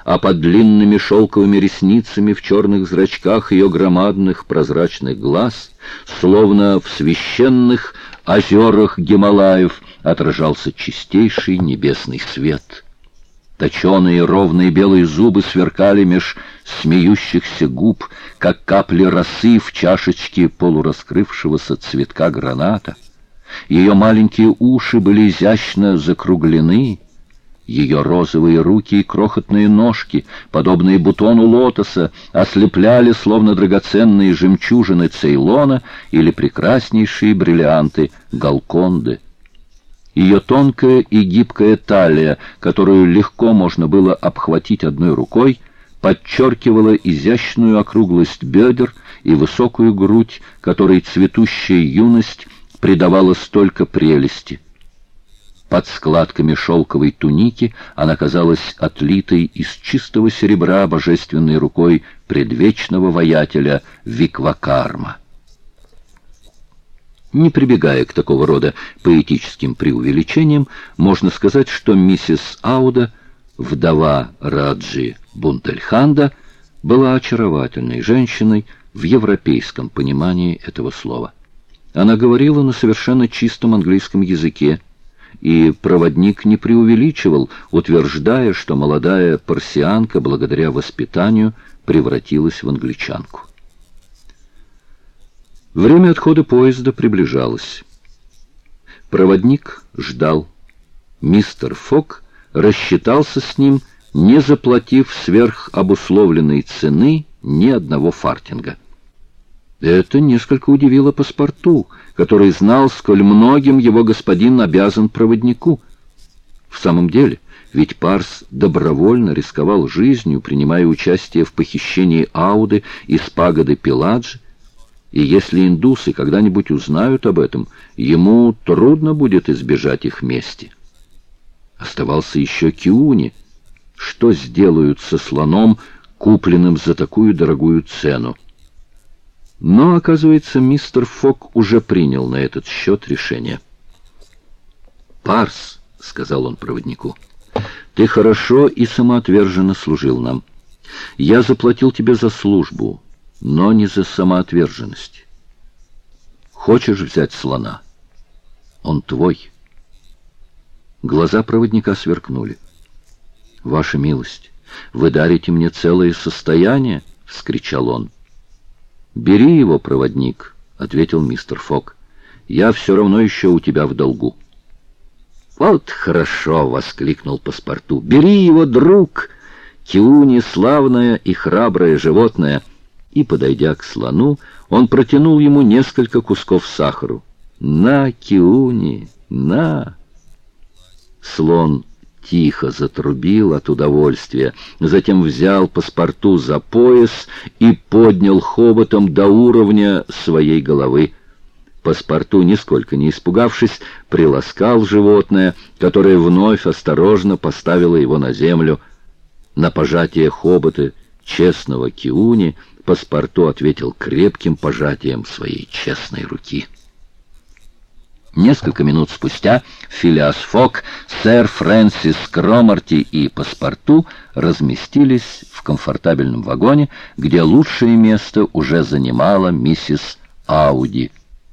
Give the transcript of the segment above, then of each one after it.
а под длинными шелковыми ресницами в черных зрачках ее громадных прозрачных глаз, словно в священных озерах Гималаев, отражался чистейший небесный свет. Точеные ровные белые зубы сверкали меж смеющихся губ, как капли росы в чашечке полураскрывшегося цветка граната. Ее маленькие уши были изящно закруглены, ее розовые руки и крохотные ножки, подобные бутону лотоса, ослепляли, словно драгоценные жемчужины Цейлона или прекраснейшие бриллианты Галконды. Ее тонкая и гибкая талия, которую легко можно было обхватить одной рукой, подчеркивала изящную округлость бедер и высокую грудь, которой цветущая юность придавала столько прелести. Под складками шелковой туники она казалась отлитой из чистого серебра божественной рукой предвечного воятеля Виквакарма. Не прибегая к такого рода поэтическим преувеличениям, можно сказать, что миссис Ауда, вдова Раджи Бунтельханда, была очаровательной женщиной в европейском понимании этого слова. Она говорила на совершенно чистом английском языке, и проводник не преувеличивал, утверждая, что молодая парсианка благодаря воспитанию превратилась в англичанку. Время отхода поезда приближалось. Проводник ждал. Мистер Фок рассчитался с ним, не заплатив сверх обусловленной цены ни одного фартинга. Это несколько удивило паспорту, который знал, сколь многим его господин обязан проводнику. В самом деле, ведь Парс добровольно рисковал жизнью, принимая участие в похищении Ауды из пагоды Пеладжи, и если индусы когда-нибудь узнают об этом, ему трудно будет избежать их мести. Оставался еще Киуни. Что сделают со слоном, купленным за такую дорогую цену? Но, оказывается, мистер Фок уже принял на этот счет решение. «Парс», — сказал он проводнику, — «ты хорошо и самоотверженно служил нам. Я заплатил тебе за службу, но не за самоотверженность. Хочешь взять слона? Он твой». Глаза проводника сверкнули. «Ваша милость, вы дарите мне целое состояние?» — вскричал он. «Бери его, проводник», — ответил мистер Фок. «Я все равно еще у тебя в долгу». «Вот хорошо!» — воскликнул паспорту. «Бери его, друг! Киуни — славное и храброе животное». И, подойдя к слону, он протянул ему несколько кусков сахару. «На, Киуни, на!» Слон тихо затрубил от удовольствия, затем взял паспорту за пояс и поднял хоботом до уровня своей головы. Паспорту, нисколько не испугавшись, приласкал животное, которое вновь осторожно поставило его на землю. На пожатие хобота честного Киуни паспорту ответил крепким пожатием своей честной руки. Несколько минут спустя Филиас Фок, сэр Фрэнсис Кромарти и паспорту разместились в комфортабельном вагоне, где лучшее место уже занимала миссис Ауди.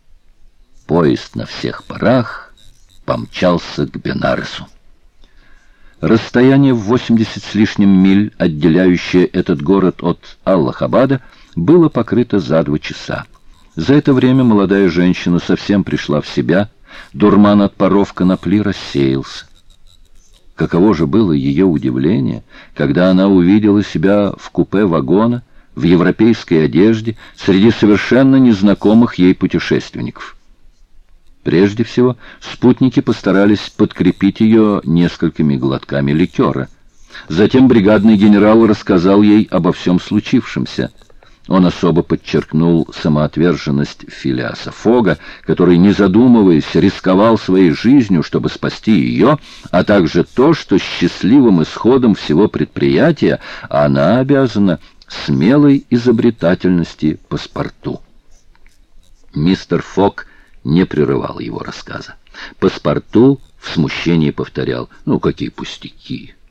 Поезд на всех парах помчался к Бенаресу. Расстояние в 80 с лишним миль, отделяющее этот город от Аллахабада, было покрыто за 2 часа. За это время молодая женщина совсем пришла в себя, дурман от паров конопли рассеялся. Каково же было ее удивление, когда она увидела себя в купе вагона, в европейской одежде, среди совершенно незнакомых ей путешественников. Прежде всего, спутники постарались подкрепить ее несколькими глотками ликера. Затем бригадный генерал рассказал ей обо всем случившемся. Он особо подчеркнул самоотверженность Филиаса Фога, который, не задумываясь, рисковал своей жизнью, чтобы спасти ее, а также то, что счастливым исходом всего предприятия она обязана смелой изобретательности паспорту. Мистер Фог не прерывал его рассказа. Паспорту в смущении повторял: «Ну, какие пустяки!